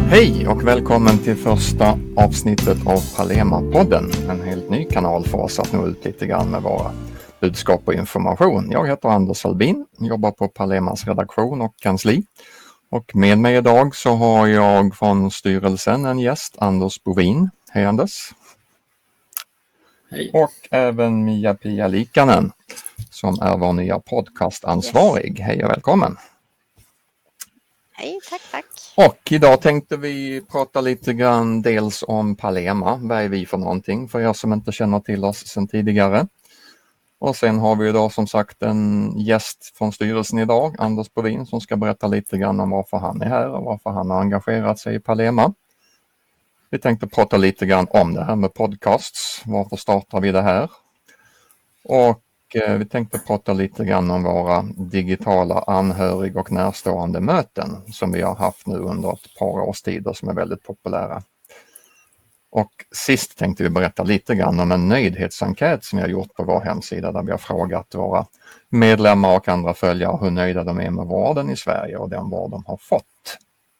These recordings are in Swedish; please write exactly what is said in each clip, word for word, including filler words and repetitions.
Hej och välkommen till första avsnittet av Palema-podden. En helt ny kanal för oss att nå ut lite grann med våra budskap och information. Jag heter Anders Albin, jobbar på Palemas redaktion och kansli. Och med mig idag så har jag från styrelsen en gäst, Anders Bovin. Hej Anders! Hej! Och även Mia-Pia Likanen som är vår nya podcastansvarig. Yes. Hej och välkommen! Hej, tack, tack. Och idag tänkte vi prata lite grann dels om Palema, vad är vi för någonting för er som inte känner till oss sedan tidigare. Och sen har vi idag som sagt en gäst från styrelsen idag, Anders Bovin, som ska berätta lite grann om varför han är här och varför han har engagerat sig i Palema. Vi tänkte prata lite grann om det här med podcasts, varför startar vi det här? Och vi tänkte prata lite grann om våra digitala anhörig- och närstående möten som vi har haft nu under ett par års tider som är väldigt populära. Och sist tänkte vi berätta lite grann om en nöjdhetsenkät som vi har gjort på vår hemsida där vi har frågat våra medlemmar och andra följare hur nöjda de är med vården i Sverige och den vård de har fått.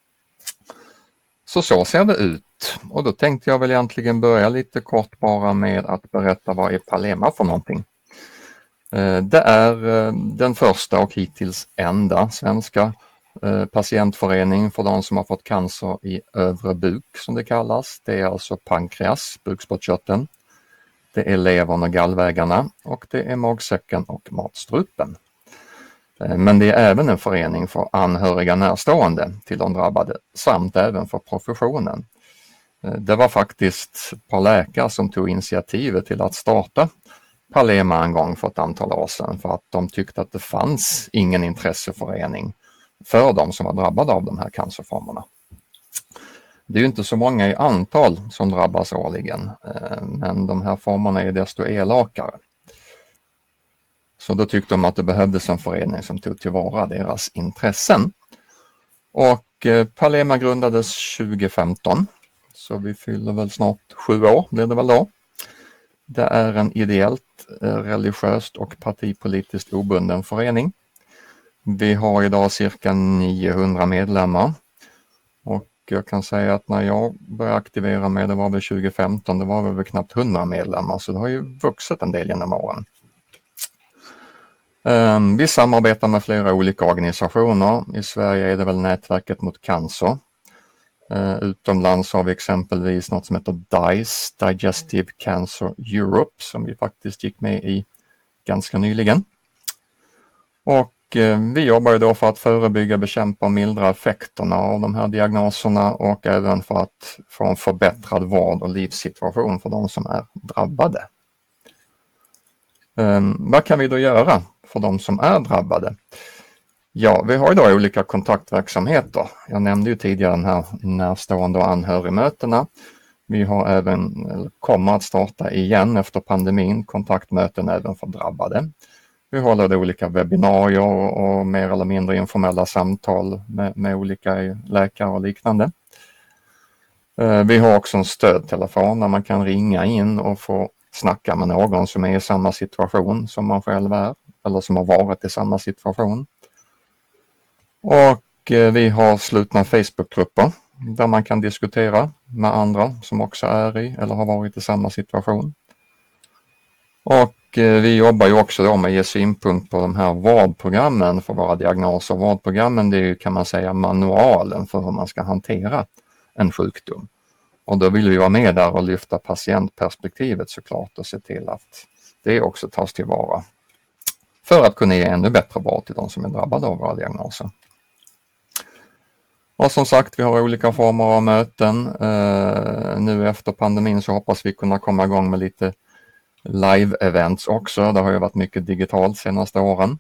Så så ser det ut och då tänkte jag väl egentligen börja lite kort bara med att berätta vad är Palema för någonting. Det är den första och hittills enda svenska patientförening för de som har fått cancer i övre buk som det kallas. Det är alltså pankreas, bukspottkörteln. Det är levern och gallvägarna och det är magsäcken och matstrupen. Men det är även en förening för anhöriga närstående till de drabbade samt även för professionen. Det var faktiskt ett par läkare som tog initiativet till att starta Palema en gång för ett antal år sedan för att de tyckte att det fanns ingen intresseförening för de som var drabbade av de här cancerformerna. Det är ju inte så många i antal som drabbas årligen, men de här formerna är desto elakare. Så då tyckte de att det behövdes en förening som tog tillvara deras intressen. Och Palema grundades tjugo femton, så vi fyller väl snart sju år blir det väl då. Det är en ideellt, religiöst och partipolitiskt obunden förening. Vi har idag cirka niohundra medlemmar och jag kan säga att när jag började aktivera mig, det var väl tjugo femton, det var väl knappt hundra medlemmar så det har ju vuxit en del genom åren. Vi samarbetar med flera olika organisationer. I Sverige är det väl Nätverket mot cancer. Uh, utomlands har vi exempelvis något som heter D I C E, Digestive Cancer Europe, som vi faktiskt gick med i ganska nyligen. Och uh, vi jobbar ju då för att förebygga, bekämpa och mildra effekterna av de här diagnoserna och även för att få en förbättrad vård och livssituation för de som är drabbade. Um, vad kan vi då göra för de som är drabbade? Ja, vi har idag olika kontaktverksamheter. Jag nämnde ju tidigare den här närstående och anhörigmötena. Vi har även, eller kommer att starta igen efter pandemin, kontaktmöten även för drabbade. Vi håller då olika webbinarier och, och mer eller mindre informella samtal med, med olika läkare och liknande. Eh, vi har också en stödtelefon där man kan ringa in och få snacka med någon som är i samma situation som man själv är eller som har varit i samma situation. Och vi har slutna Facebookgrupper där man kan diskutera med andra som också är i eller har varit i samma situation. Och vi jobbar ju också då med att ge synpunkt på de här vårdprogrammen för våra diagnoser. Vårdprogrammen det är ju kan man säga manualen för hur man ska hantera en sjukdom. Och då vill vi vara med där och lyfta patientperspektivet såklart och se till att det också tas tillvara. För att kunna ge ännu bättre vård till de som är drabbade av våra diagnoser. Och som sagt, vi har olika former av möten. Uh, nu efter pandemin så hoppas vi kunna komma igång med lite live-events också. Det har ju varit mycket digitalt senaste åren.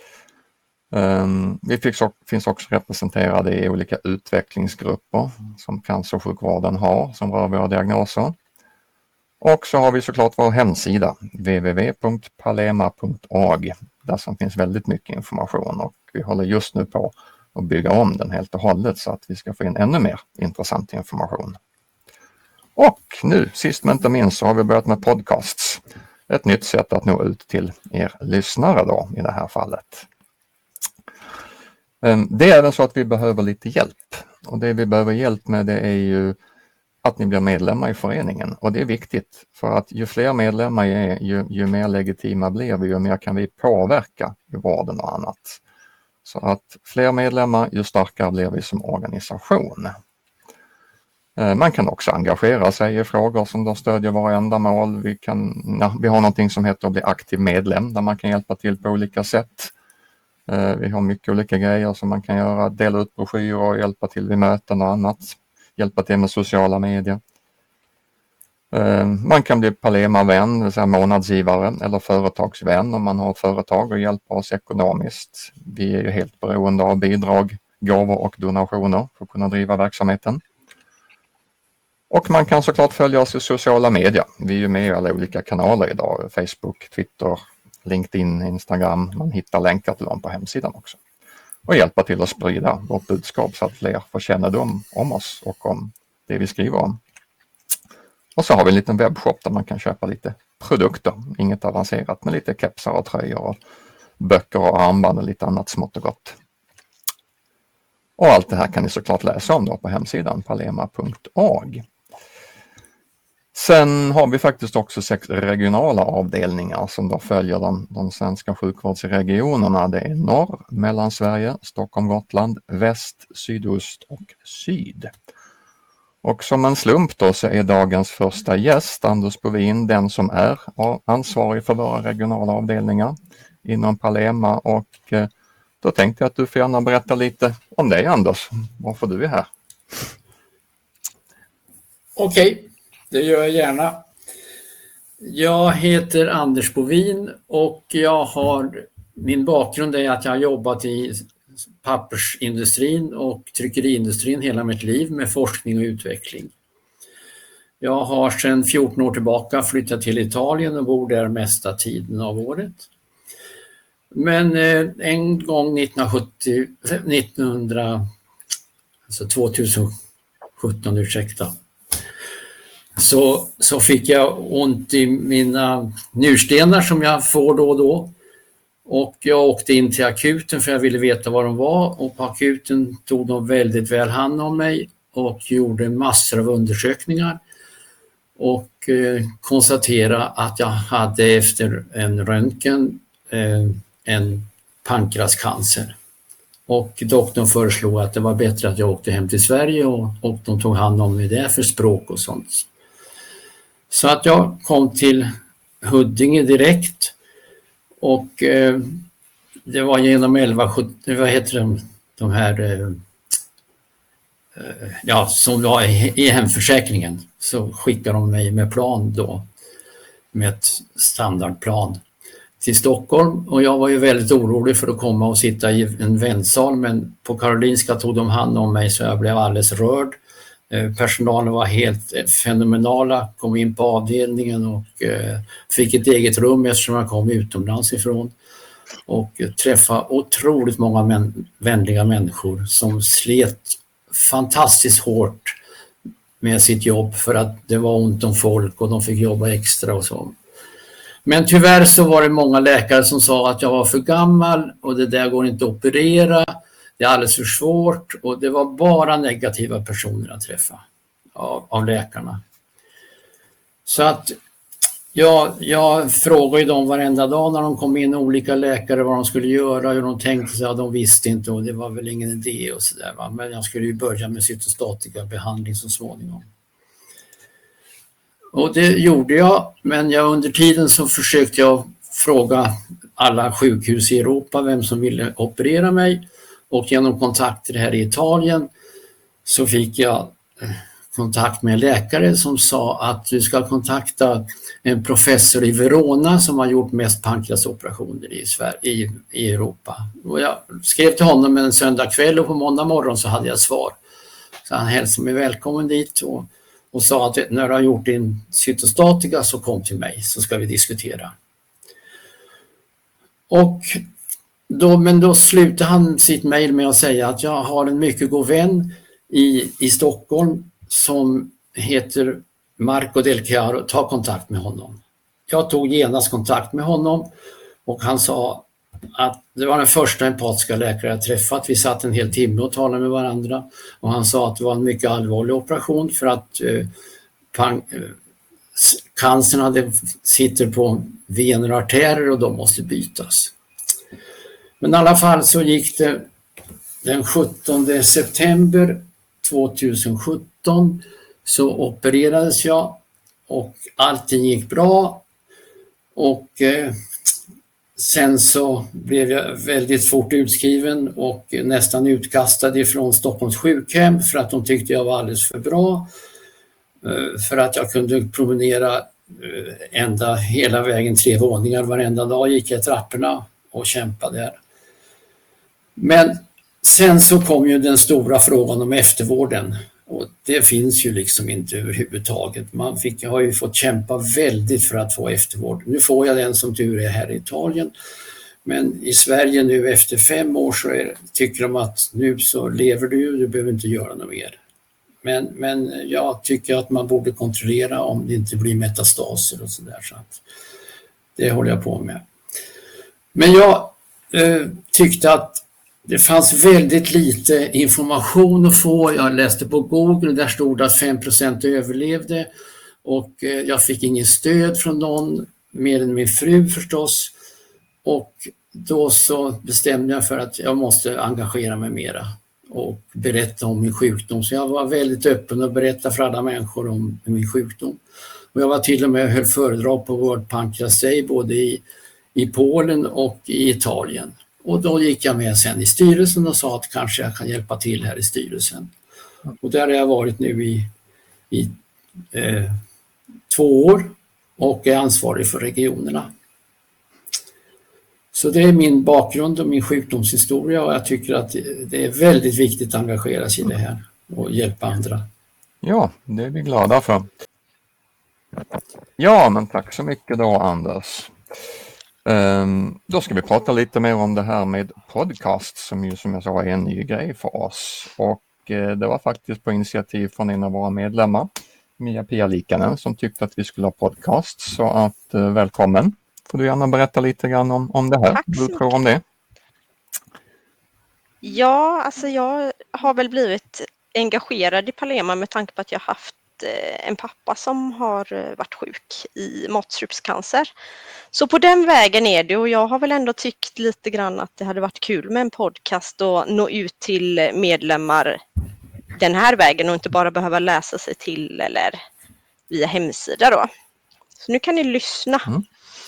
Um, vi finns, finns också representerade i olika utvecklingsgrupper som cancersjukvården har som rör våra diagnoser. Och så har vi såklart vår hemsida w w w punkt palema punkt org där som finns väldigt mycket information och vi håller just nu på att bygga om den helt och hållet så att vi ska få in ännu mer intressant information. Och nu, sist men inte minst, så har vi börjat med podcasts. Ett nytt sätt att nå ut till er lyssnare då i det här fallet. Det är även så att vi behöver lite hjälp, och det vi behöver hjälp med det är ju att ni blir medlemmar i föreningen, och det är viktigt för att ju fler medlemmar är, ju, ju mer legitima blir vi, ju mer kan vi påverka i vården och annat. Så att fler medlemmar, ju starkare blir vi som organisation. Man kan också engagera sig i frågor som då stödjer våra ändamål. Vi, kan, ja, vi har någonting som heter att bli aktiv medlem, där man kan hjälpa till på olika sätt. Vi har mycket olika grejer som man kan göra, dela ut broschyrer och hjälpa till vid möten och annat. Hjälpa till med sociala medier. Man kan bli Palema-vän, det vill säga månadsgivare, eller företagsvän om man har ett företag och hjälper oss ekonomiskt. Vi är ju helt beroende av bidrag, gåvor och donationer för att kunna driva verksamheten. Och man kan såklart följa oss i sociala medier. Vi är ju med i alla olika kanaler idag, Facebook, Twitter, LinkedIn, Instagram. Man hittar länkar till dem på hemsidan också. Och hjälpa till att sprida vårt budskap så att fler får kännedom om oss och om det vi skriver om. Och så har vi en liten webbshop där man kan köpa lite produkter, inget avancerat, med lite kepsar och tröjor och böcker och armband och lite annat smått och gott. Och allt det här kan ni såklart läsa om då på hemsidan palema punkt org. Sen har vi faktiskt också sex regionala avdelningar som då följer de, de svenska sjukvårdsregionerna. Det är norr, Mellansverige, Stockholm, Gotland, väst, sydost och syd. Och som en slump då så är dagens första gäst, Anders Bovin, den som är ansvarig för våra regionala avdelningar inom Palema, och då tänkte jag att du får gärna berätta lite om dig, Anders, varför du är här. Okej. Okay. Det gör jag gärna. Jag heter Anders Bovin och jag har, min bakgrund är att jag har jobbat i pappersindustrin och tryckeriindustrin hela mitt liv med forskning och utveckling. Jag har sedan fjorton år tillbaka flyttat till Italien och bor där mesta tiden av året. Men en gång nittonhundrasjuttio, nittonhundra, alltså tjugosjutton, ursäkta. Så, så fick jag ont i mina njurstenar som jag får då och då. Och jag åkte in till akuten för jag ville veta vad de var. Och på akuten tog de väldigt väl hand om mig och gjorde massor av undersökningar. Och eh, konstaterade att jag hade efter en röntgen eh, en pankreascancer. Och doktorn föreslog att det var bättre att jag åkte hem till Sverige och, och de tog hand om mig där för språk och sånt. Så att jag kom till Huddinge direkt och eh, det var genom elva sjuttio, vad heter de, de här eh, ja, som var i, i hemförsäkringen, så skickade de mig med plan då, med ett standardplan till Stockholm, och jag var ju väldigt orolig för att komma och sitta i en väntsal, men på Karolinska tog de hand om mig så jag blev alldeles rörd. Personalen var helt fenomenala, kom in på avdelningen och eh, fick ett eget rum eftersom jag kom utomlands ifrån, och träffade otroligt många män, vänliga människor som slet fantastiskt hårt med sitt jobb för att det var ont om folk och de fick jobba extra och så. Men tyvärr så var det många läkare som sa att jag var för gammal och det där går inte att operera. Det är alldeles för svårt, och det var bara negativa personer att träffa av, av läkarna. Så att ja, jag frågade ju dem varenda dag när de kom in, olika läkare, vad de skulle göra, hur de tänkte sig, de visste inte och det var väl ingen idé och sådär. Men jag skulle ju börja med cytostatika behandling så småningom. Och det gjorde jag, men jag, under tiden så försökte jag fråga alla sjukhus i Europa vem som ville operera mig. Och genom kontakter här i Italien så fick jag kontakt med en läkare som sa att du ska kontakta en professor i Verona som har gjort mest pankreasoperationer i Sverige, i, i Europa. Och jag skrev till honom en söndag kväll och på måndag morgon så hade jag svar. Så han hälsade mig välkommen dit och, och sa att när du har gjort din cytostatika så kom till mig så ska vi diskutera. Och Då, men då slutade han sitt mejl med att säga att jag har en mycket god vän i, i Stockholm som heter Marco Del Chiaro, ta kontakt med honom. Jag tog genast kontakt med honom och han sa att det var den första empatiska läkare jag träffat. Vi satt en hel timme och talade med varandra och han sa att det var en mycket allvarlig operation för att eh, pang, eh, cancern hade, sitter på vener och artärer och de måste bytas. Men i alla fall så gick det den sjuttonde september tjugohundrasjutton så opererades jag och allting gick bra och eh, sen så blev jag väldigt fort utskriven och nästan utkastad ifrån Stockholms sjukhem för att de tyckte jag var alldeles för bra. För att jag kunde promenera ända hela vägen tre våningar varenda dag, gick jag trapporna och kämpade där. Men sen så kom ju den stora frågan om eftervården och det finns ju liksom inte överhuvudtaget. Man fick, jag har ju fått kämpa väldigt för att få eftervård. Nu får jag den som tur är här i Italien. Men i Sverige nu efter fem år så är, tycker de att nu så lever du, du behöver inte göra något mer. Men, men jag tycker att man borde kontrollera om det inte blir metastaser och sådär. Så att det håller jag på med. Men jag eh, tyckte att det fanns väldigt lite information att få. Jag läste på Google, där stod att fem procent överlevde. Och eh, jag fick ingen stöd från någon, mer än min fru förstås. Och då så bestämde jag för att jag måste engagera mig mera och berätta om min sjukdom. Så jag var väldigt öppen och berättade för alla människor om min sjukdom. Och jag var till och med och höll föredrag på World Pancreas Day både i, i Polen och i Italien. Och då gick jag med sen i styrelsen och sa att kanske jag kan hjälpa till här i styrelsen. Och där har jag varit nu i, i eh, två år och är ansvarig för regionerna. Så det är min bakgrund och min sjukdomshistoria och jag tycker att det är väldigt viktigt att engagera sig i det här och hjälpa andra. Ja, det är vi glada för. Ja, men tack så mycket då Anders. Um, då ska vi prata lite mer om det här med podcast som ju som jag sa är en ny grej för oss. Och uh, det var faktiskt på initiativ från en av våra medlemmar, Mia-Pia Likanen, som tyckte att vi skulle ha podcast. Så att uh, välkommen. Får du gärna berätta lite grann om, om det här, Tack du tror om det? Ja, alltså jag har väl blivit engagerad i Palema med tanke på att jag haft en pappa som har varit sjuk i matstrupscancer. Så på den vägen är det och jag har väl ändå tyckt lite grann att det hade varit kul med en podcast och nå ut till medlemmar den här vägen och inte bara behöva läsa sig till eller via hemsida då. Så nu kan ni lyssna. Mm.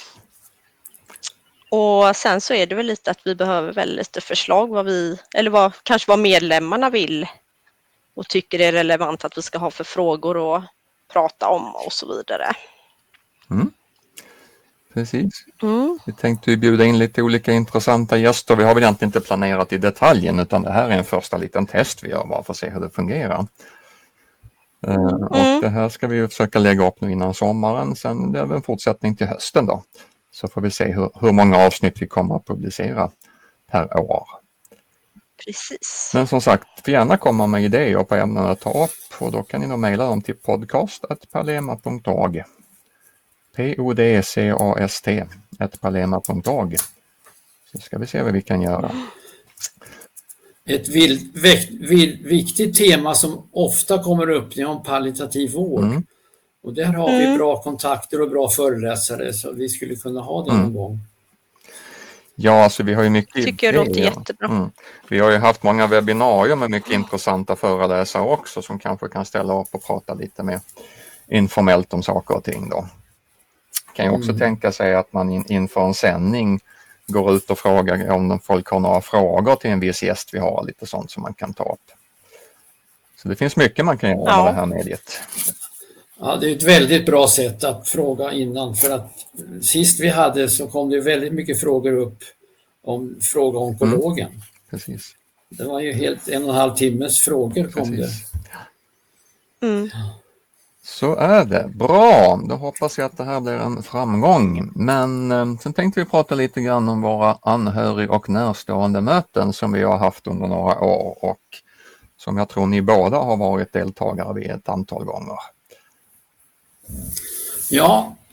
Och sen så är det väl lite att vi behöver väl lite förslag vad vi, eller vad, kanske vad medlemmarna vill och tycker det är relevant att vi ska ha för frågor att prata om och så vidare. Mm. Precis. Mm. Vi tänkte bjuda in lite olika intressanta gäster. Vi har väl egentligen inte planerat i detaljen utan det här är en första liten test vi gör bara för att se hur det fungerar. Mm. Uh, och det här ska vi försöka lägga upp nu innan sommaren. Sen det är en fortsättning till hösten då. Så får vi se hur, hur många avsnitt vi kommer att publicera per år. Precis. Men som sagt, får gärna komma med idéer på ämnen att ta upp och då kan ni nog mejla dem till podcast at palema punkt org. P O D C A S T at palema punkt org. Så ska vi se vad vi kan göra. Ett vild, vild, vild, viktigt tema som ofta kommer upp är om palliativ vård. Mm. Och där har vi bra kontakter och bra föreläsare så vi skulle kunna ha det någon mm. gång. Ja, alltså vi har ju mycket Tycker jag låter jättebra. Mm. Vi har ju haft många webbinarier med mycket intressanta föreläsare också som kanske kan ställa upp och prata lite mer informellt om saker och ting då. Kan ju också mm. tänka sig att man in, inför en sändning går ut och frågar om folk har några frågor till en viss gäst vi har, lite sånt som man kan ta upp. Så det finns mycket man kan göra ja. med det här mediet. Ja, det är ett väldigt bra sätt att fråga innan för att sist vi hade så kom det väldigt mycket frågor upp om fråga onkologen. Mm, precis. Det var ju helt en och en halv timmes frågor kom precis. det. Mm. Så är det. Bra, då hoppas jag att det här blir en framgång. Men eh, sen tänkte vi prata lite grann om våra anhörig- och närstående möten som vi har haft under några år och som jag tror ni båda har varit deltagare vid ett antal gånger. Ja,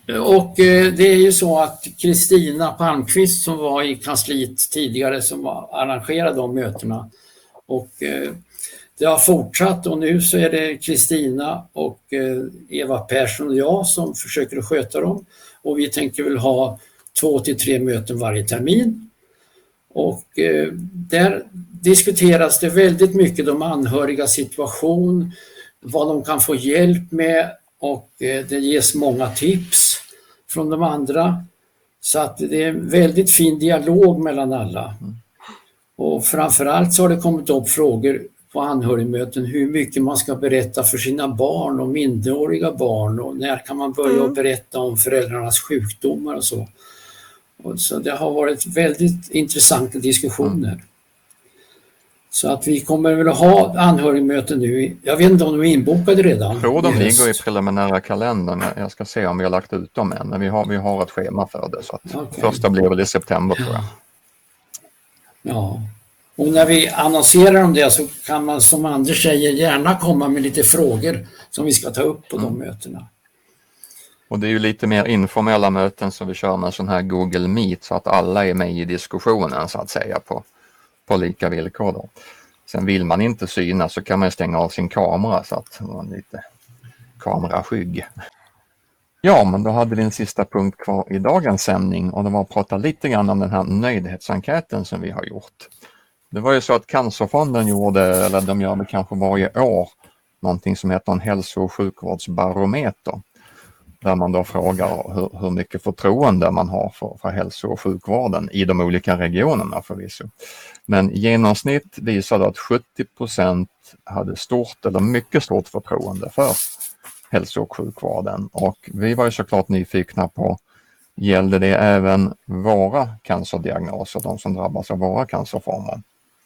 Och eh, det är ju så att Kristina Palmqvist som var i kansliet tidigare som var, arrangerade de mötena. Och eh, det har fortsatt och nu så är det Kristina och eh, Eva Persson och jag som försöker att sköta dem. Och vi tänker väl ha två till tre möten varje termin. Och eh, där diskuteras det väldigt mycket de anhöriga situation, vad de kan få hjälp med och eh, det ges många tips från de andra. Så att det är en väldigt fin dialog mellan alla. Och framförallt så har det kommit upp frågor på anhörigmöten hur mycket man ska berätta för sina barn och minderåriga barn och när kan man börja mm. berätta om föräldrarnas sjukdomar och så. Och så det har varit väldigt intressanta diskussioner. Mm. Så att vi kommer väl att ha anhörigmöten nu. Jag vet inte om de är inbokade redan. Jag tror de ligger i preliminära kalendern. Jag ska se om vi har lagt ut dem än. Men vi har, vi har ett schema för det. Så att okay. Första blir väl i september tror jag. Ja. Och när vi annonserar om det så kan man som Anders säger gärna komma med lite frågor som vi ska ta upp på mm. de mötena. Och det är ju lite mer informella möten som vi kör med sån här Google Meet så att alla är med i diskussionen så att säga på, på lika villkor då. Sen vill man inte synas så kan man stänga av sin kamera så att man är lite kameraskygg. Ja, men då hade vi en sista punkt kvar i dagens sändning och det var att prata lite grann om den här nöjdhetsenkäten som vi har gjort. Det var ju så att Cancerfonden gjorde, eller de gör det kanske varje år, någonting som heter en hälso- och sjukvårdsbarometer. Där man då frågar hur, hur mycket förtroende man har för, för hälso- och sjukvården i de olika regionerna förvisso. Men genomsnitt visade att sjuttio procent hade stort eller mycket stort förtroende för hälso- och sjukvården. Och vi var ju såklart nyfikna på, gällde det även våra cancerdiagnoser, de som drabbas av våra cancerformer?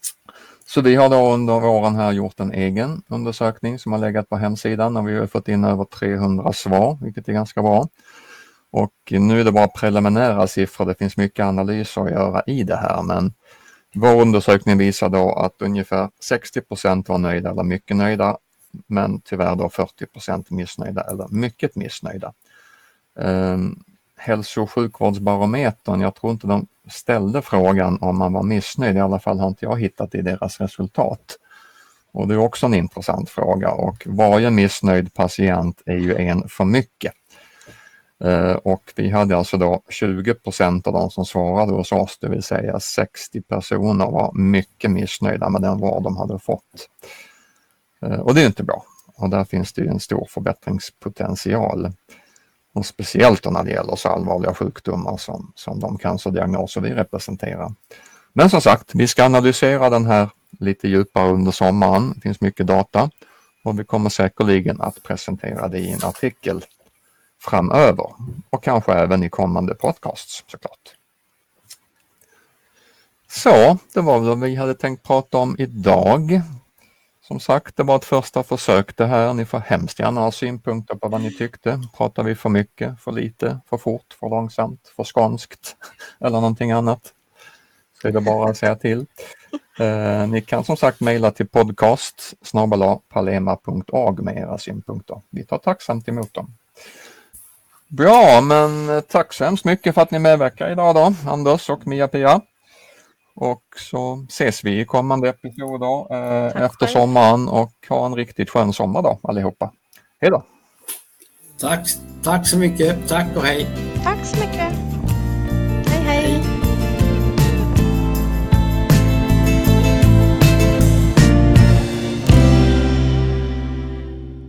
Så vi har då under våren här gjort en egen undersökning som har legat på hemsidan och vi har fått in över trehundra svar, vilket är ganska bra. Och nu är det bara preliminära siffror, det finns mycket analyser att göra i det här, men vår undersökning visar då att ungefär sextio procent var nöjda eller mycket nöjda, men tyvärr då fyrtio procent missnöjda eller mycket missnöjda. Um, hälso- och sjukvårdsbarometern, jag tror inte de ställde frågan om man var missnöjd, i alla fall har inte jag hittat i deras resultat. Och det är också en intressant fråga och varje missnöjd patient är ju en för mycket. Uh, och vi hade alltså då tjugo procent av de som svarade hos oss, det vill säga sextio personer var mycket missnöjda med den vård de hade fått. Uh, och det är inte bra och där finns det ju en stor förbättringspotential. Och speciellt när det gäller så allvarliga sjukdomar som, som de cancerdiagnoser vi representerar. Men som sagt, vi ska analysera den här lite djupare under sommaren. Det finns mycket data och vi kommer säkerligen att presentera det i en artikel framöver och kanske även i kommande podcasts såklart. Så, det var vad vi hade tänkt prata om idag. Som sagt, det var ett första försök det här. Ni får hemskt gärna ha synpunkter på vad ni tyckte. Pratar vi för mycket, för lite, för fort, för långsamt, för skånskt eller någonting annat? Så är det bara att säga till. Eh, ni kan som sagt mejla till podcast snabel-a palema punkt org med era synpunkter. Vi tar tacksamt emot dem. Bra, men tack så hemskt mycket för att ni medverkar idag då, Anders och Mia-Pia. Och så ses vi i kommande episoder eh, efter sommaren och ha en riktigt skön sommar då allihopa. Hej då! Tack, tack så mycket. Tack och hej! Tack så mycket!